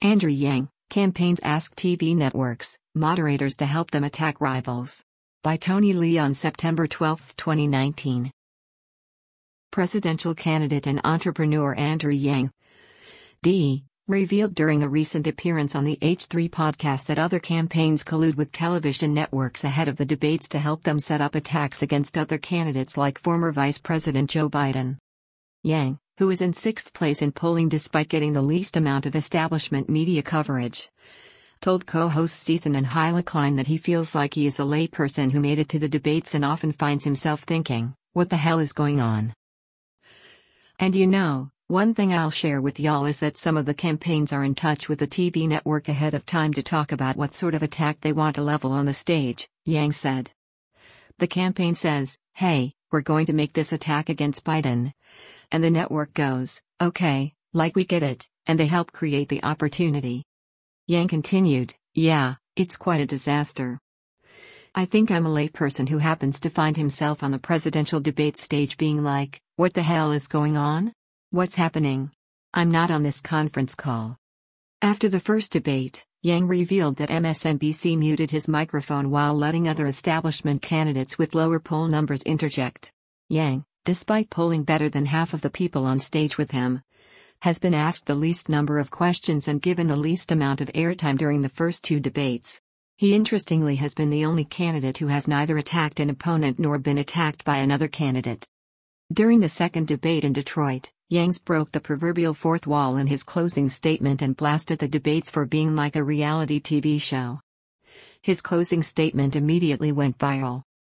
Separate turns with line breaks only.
Andrew Yang, campaigns ask TV networks, moderators to help them attack rivals. By Tony Lee on September 12, 2019. Presidential candidate and entrepreneur Andrew Yang D. revealed during a recent appearance on the H3 podcast that other campaigns collude with television networks ahead of the debates to help them set up attacks against other candidates like former Vice President Joe Biden. Yang, who is in sixth place in polling despite getting the least amount of establishment media coverage, told co-hosts Ethan and Hyla Klein that he feels like he is a layperson who made it to the debates and often finds himself thinking, what the hell is going on? And one thing I'll share with y'all is that some of the campaigns are in touch with the TV network ahead of time to talk about what sort of attack they want to level on the stage, Yang said. The campaign says, hey, we're going to make this attack against Biden. And the network goes, okay, like we get it, and they help create the opportunity. Yang continued, yeah, it's quite a disaster. I think I'm a layperson who happens to find himself on the presidential debate stage being like, what the hell is going on? What's happening? I'm not on this conference call. After the first debate, Yang revealed that MSNBC muted his microphone while letting other establishment candidates with lower poll numbers interject. Yang, despite polling better than half of the people on stage with him, has been asked the least number of questions and given the least amount of airtime during the first two debates. He interestingly has been the only candidate who has neither attacked an opponent nor been attacked by another candidate. During the second debate in Detroit, Yang broke the proverbial fourth wall in his closing statement and blasted the debates for being like a reality TV show. His closing statement immediately went viral.